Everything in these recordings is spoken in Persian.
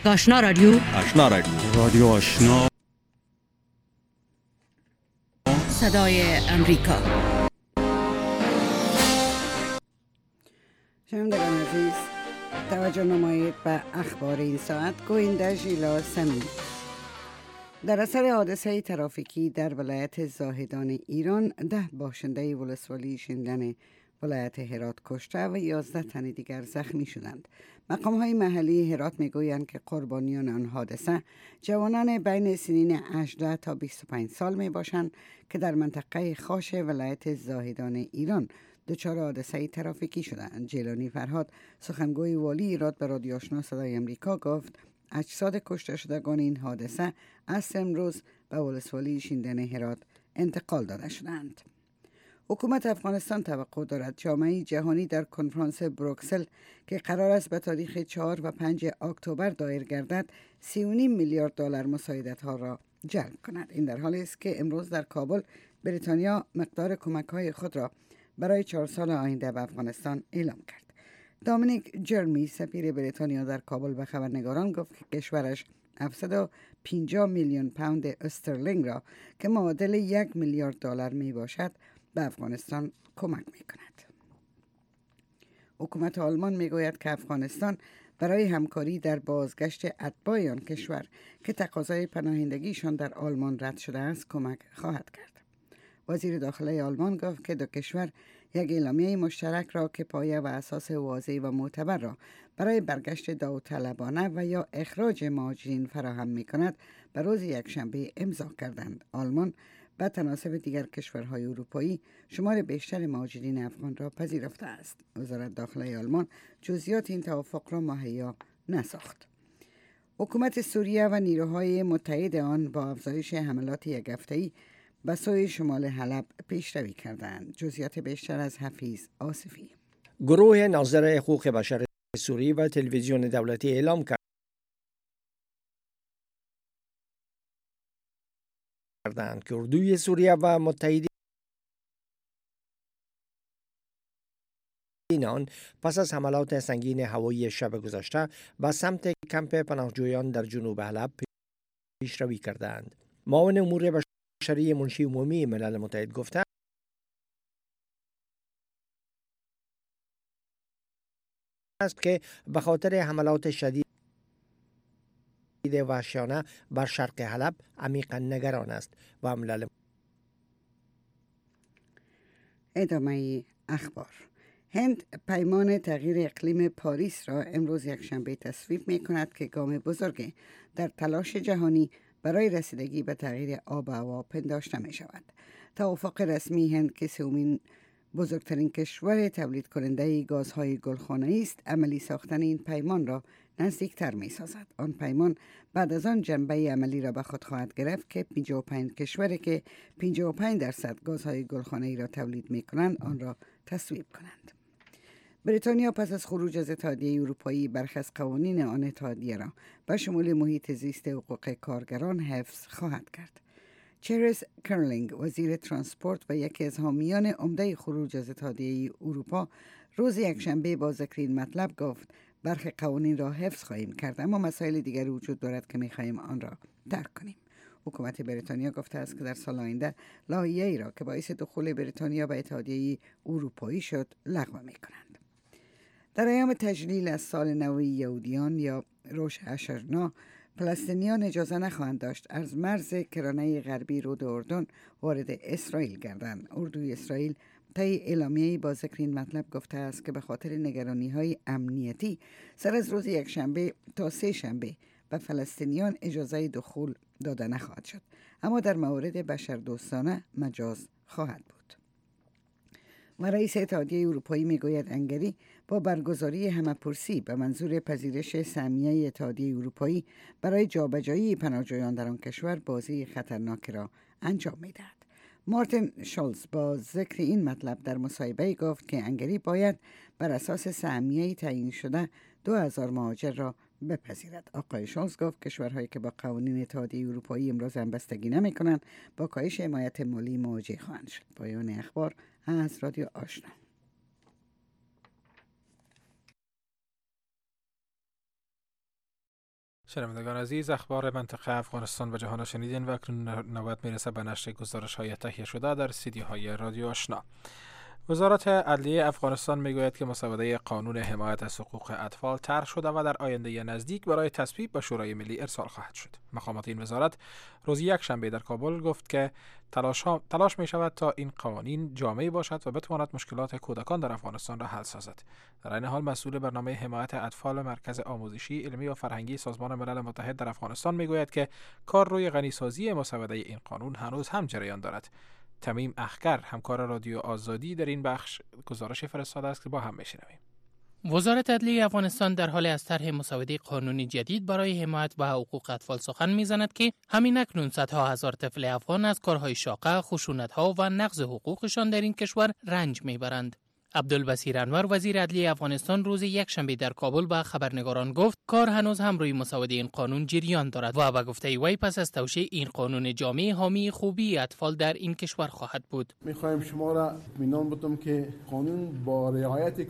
آشنا رادیو رادیو آشنا صدای امریکا. شنوندگان عزیز، توجه نمایید به اخبار این ساعت. گوینده ژیلا سمی. در اثر حادثه ترافیکی در ولایت زاهدان ایران 10 باشنده ولسوالی شیندن ولایت هرات کشته و 11 تن دیگر زخمی شدند. مقام‌های محلی هرات میگویند که قربانیان آن حادثه جوانان بین سنین 18 تا 25 سال می باشند که در منطقه خاش ولایت زاهدان ایران دچار حادثه ترافیکی شدند. جیلانی فرهاد، سخنگوی والی ایرات، به رادیو آشنا صدای امریکا گفت اجساد کشته شدگان این حادثه عصر امروز به ولسوالی شیندن هرات انتقال داده شدند. حکومت افغانستان توقع دارد جامعه جهانی در کنفرانس بروکسل که قرار است به تاریخ 4 و 5 اکتبر دایر گردد 3.5 میلیارد دلار مساعدت ها را جلب کند. این در حالی است که امروز در کابل بریتانیا مقدار کمک های خود را برای 4 سال آینده به افغانستان اعلام کرد. دامینیک جرمی، سفیر بریتانیا در کابل، به خبرنگاران گفت که کشورش 750 میلیون پوند استرلینگ را که معادل 1 میلیارد دلار می باشد به افغانستان کمک می کند. حکومت آلمان می گوید که افغانستان برای همکاری در بازگشت اتباع آن کشور که تقاضای پناهندگیشان در آلمان رد شده است کمک خواهد کرد. وزیر داخلی آلمان گفت که دو کشور یک اعلامیه مشترک را که پایه و اساس واضح و معتبر را برای برگشت داوطلبانه و یا اخراج مهاجرین فراهم می کند به روز یکشنبه امضا کردند. آلمان به تناسب دیگر کشورهای اروپایی شمار بیشتر مهاجرین افغان را پذیرفته است. وزارت داخلی آلمان جزئیات این توافق را مهیا نساخت. حکومت سوریه و نیروهای متحد آن با افزایش حملات یک هفته‌ای به سوی شمال حلب پیشروی کردند. جزئیات بیشتر از حفیظ آصفی. گروه ناظر حقوق بشر سوریه و تلویزیون دولتی اعلام کردند که اردوی سوریه و متحدین آن پس از حملات سنگین هوایی شب گذشته به سمت کمپ پناهجویان در جنوب حلب پیشروی کردند. معاون امور بشری منشی عمومی ملل متحد گفته است که به خاطر حملات شدید وحشیانه بر شرق حلب عمیقا نگران است و ملل. ادامه اخبار. هند پیمان تغییر اقلیم پاریس را امروز یکشنبه تصویب می کند که گام بزرگی در تلاش جهانی برای رسیدگی به تغییر آب و هوا پنداشته می شود. توافق رسمی هند که سومین بزرگترین کشور تولید کننده گازهای گلخانه‌ای است، عملی ساختن این پیمان را نزدیکتر می سازد. آن پیمان بعد از آن جنبه عملی را به خود خواهد گرفت که 55 کشوری که 55% گازهای گلخانه‌ای را تولید می کنند آن را تصویب کنند. بریتانیا پس از خروج از اتحادیه اروپایی برخی از قوانین آن اتحادیه را به شمول محیط زیست حقوق کارگران حفظ خواهد کرد. چرس کرلینگ، وزیر ترانسپورت و یکی از حامیان عمده خروج از اتحادیه اروپا، روز یکشنبه با ذکر این مطلب گفت برخی قوانین را حفظ خواهیم کرد اما مسائل دیگری وجود دارد که می‌خواهیم آن را درک کنیم. حکومت بریتانیا گفته است که در سال آینده لایحه‌ای را که باعث دخول بریتانیا به اتحادیه اروپایی شد لغو می‌کنند. در ایام تجلیل از سال نو یهودیان یا روش اشرنا، فلسطینیان اجازه نخواهند داشت از مرز کرانه غربی رود اردن وارد اسرائیل گردند. اردوی اسرائیل طی اعلامیه‌ای با ذکر این مطلب گفته است که به خاطر نگرانی‌های امنیتی سر از روز یکشنبه تا سه شنبه به فلسطینیان اجازه دخول داده نخواهد شد، اما در موارد بشردوستانه مجاز خواهد بود. و رئیس اتحادیه اروپایی میگوید هنگری با برگزاری همه‌پرسی به منظور پذیرش سهمیه اتحادیه اروپایی برای جابجایی پناهجویان در آن کشور بازی خطرناکی را انجام میدهد. مارتین شولز با ذکر این مطلب در مصاحبه گفت که هنگری باید بر اساس سهمیه تعیین شده 2000 مهاجر را بپذیرد. آقای شولز گفت کشورهایی که با قوانین اتحادیه اروپایی امروز همبستگی نمی‌کنند با کاهش حمایت مالی مواجه خواهند شد. پایان اخبار از رادیو آشنا. شنوندگان عزیز، اخبار منطقه افغانستان و جهان شنیدین و اکنون نوبت میرسه به نشر گزارش‌های تهیه شده در استودیوهای رادیو آشنا. وزارت عدلیه افغانستان میگوید که مسوده قانون حمایت از حقوق اطفال طرح شده و در آینده نزدیک برای تصویب به شورای ملی ارسال خواهد شد. مقامات این وزارت روز یکشنبه در کابل گفت که تلاش می شود تا این قوانین جامع باشد و بتواند مشکلات کودکان در افغانستان را حل سازد. در این حال مسئول برنامه حمایت اطفال مرکز آموزشی، علمی و فرهنگی سازمان ملل متحد در افغانستان میگوید که کار روی غنیسازی مسوده این قانون هنوز هم جریان دارد. تمیم اخگر، همکار رادیو آزادی، در این بخش گزارش فرستاده است که با هم میشنویم. وزارت عدلیه افغانستان در حال از طرح مسوده قانونی جدید برای حمایت به حقوق اطفال سخن میزند که همین اکنون صدها هزار طفل افغان از کارهای شاقه، خشونت‌ها و نقض حقوقشان در این کشور رنج میبرند. عبدالبصیر انور وزیر عدلیه افغانستان روز یکشنبه در کابل به خبرنگاران گفت کار هنوز هم روی مسوده این قانون جریان دارد و به گفته وی پس از توشیح این قانون جامع حامی خوبی اطفال در این کشور خواهد بود. میخوایم شما را اطمینان بدم که قانون با رعایت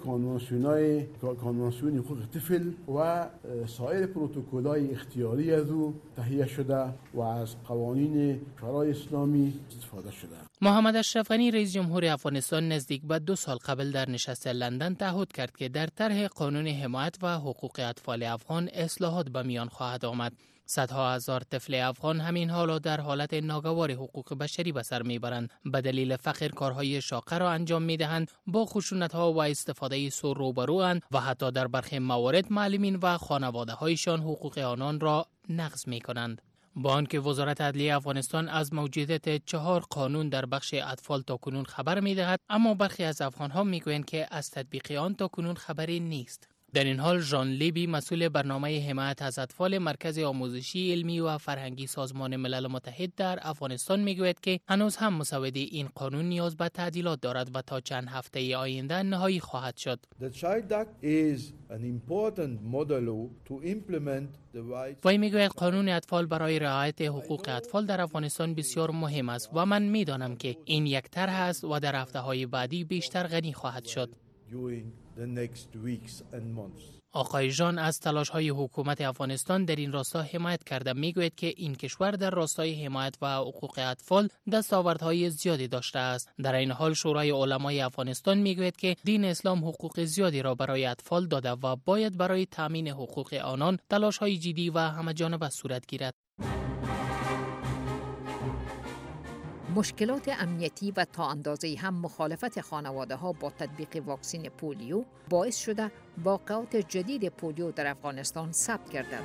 کنوانسیون حقوق طفل و سایر پروتکل‌های اختیاری از او تهیه شده و از قوانین شورای اسلامی استفاده شده. محمد اشرف غنی رئیس جمهور افغانستان نزدیک به 2 سال قبل در نشست لندن تعهد کرد که در طرح قانون حمایت و حقوق اطفال افغان اصلاحات به میان خواهد آمد. صدها هزار طفل افغان همین حالا در حالت ناگوار حقوق بشری به سر میبرند. به دلیل فقر کارهای شاقه را انجام میدهند، با خشونت‌ها و استفاده سور روبروند و حتی در برخی موارد معلمین و خانواده‌هایشان حقوق آنان را نقض میکنند. با آنکه وزارت عدلیه افغانستان از موجودیت 4 قانون در بخش اطفال تاکنون خبر می‌دهد، اما برخی از افغان‌ها می‌گویند که از تطبیق آن تاکنون خبری نیست. در این حال ژان لیبی مسئول برنامه حمایت از اطفال مرکز آموزشی، علمی و فرهنگی سازمان ملل متحد در افغانستان میگوید که هنوز هم مسوده این قانون نیاز به تعدیلات دارد و تا چند هفته آینده نهایی خواهد شد. وی میگوید قانون اطفال برای رعایت حقوق اطفال در افغانستان بسیار مهم است و من میدانم که این یک طرح است و در هفته‌های بعدی بیشتر غنی خواهد شد. آقای ژان از تلاش‌های حکومت افغانستان در این راستا حمایت کرده میگوید که این کشور در راستای حمایت و حقوق اطفال دستاوردهای زیادی داشته است. در این حال شورای علمای افغانستان میگوید که دین اسلام حقوق زیادی را برای اطفال داده و باید برای تامین حقوق آنان تلاش‌های جدی و همه‌جانبه صورت گیرد. مشکلات امنیتی و تا اندازه‌ای هم مخالفت خانواده‌ها با تطبیق واکسن پولیو باعث شده واقعات جدید پولیو در افغانستان ثبت گردد.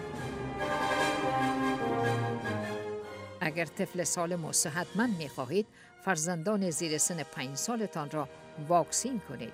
اگر طفل سالم و صحتمند می‌خواهید، فرزندان زیر سن 5 سالتان را واکسین کنید.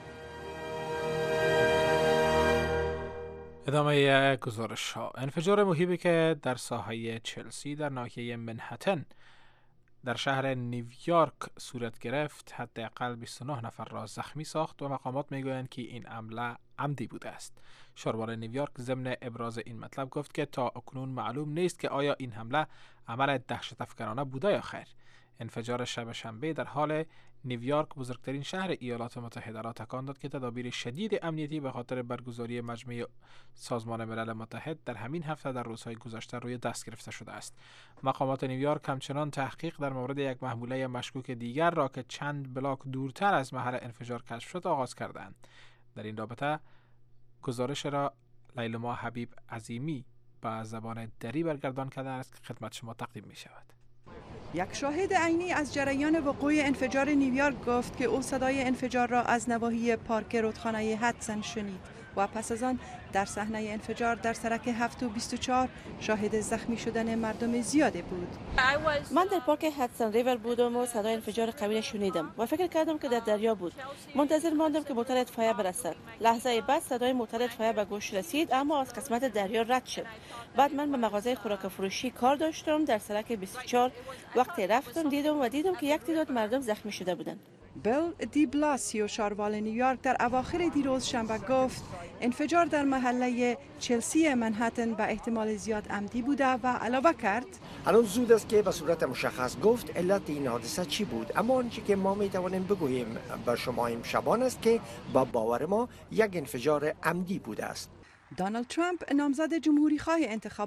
ادامه گزارش ها. انفجار مهیبی که در ساحه چلسی در ناحیه منهتن در شهر نیویورک صورت گرفت حداقل 29 نفر را زخمی ساخت و مقامات میگویند که این حمله عمدی بوده است. شهردار نیویورک ضمن ابراز این مطلب گفت که تا اکنون معلوم نیست که آیا این حمله عمل دهشت افکنانه بوده یا خیر. انفجار شب شنبه در حال نیویورک، بزرگترین شهر ایالات متحده، را تکان داد که تدابیر شدید امنیتی به خاطر برگزاری مجمع سازمان ملل متحد در همین هفته در روزهای گذشته روی دست گرفته شده است. مقامات نیویورک همچنان تحقیق در مورد یک محموله مشکوک دیگر را که چند بلاک دورتر از محل انفجار کشف شد آغاز کردند. در این رابطه گزارش را لیلما حبیب عظیمی با زبان دری برگردان کرده است که خدمت شما تقدیم می شود. یک شاهد عینی از جریان وقوع انفجار نیویورک گفت که او صدای انفجار را از نواحی پارک رودخانه هدسن شنید و پس از آن در صحنه انفجار در سرک 7 و 24 شاهد زخمی شدن مردم زیاده بود. من در پارک هدسن ریور بودم و صدای انفجار قوی شنیدم و فکر کردم که در دریا بود. منتظر ماندم که موتور اطفائیه برسد. لحظه بعد صدای موتور اطفائیه به گوش رسید اما از قسمت دریا رد شد. بعد من به مغازه خوراک فروشی کار داشتم در سرک 24. وقتی رفتم دیدم که یک تعداد مردم زخمی شده بودند. بیل دی بلاسیو شاروال نیویورک در اواخر دیروز شنبه گفت انفجار در محله چلسی منهتن به احتمال زیاد عمدی بوده و علاوه کرد هنوز زود است که به صورت مشخص گفت علت این حادثه چی بود، اما آنچه که ما می توانیم بگوییم به شما امشبان است که با باور ما یک انفجار عمدی بوده است. دونالد ترامپ نامزد جمهوری خواه انتخاب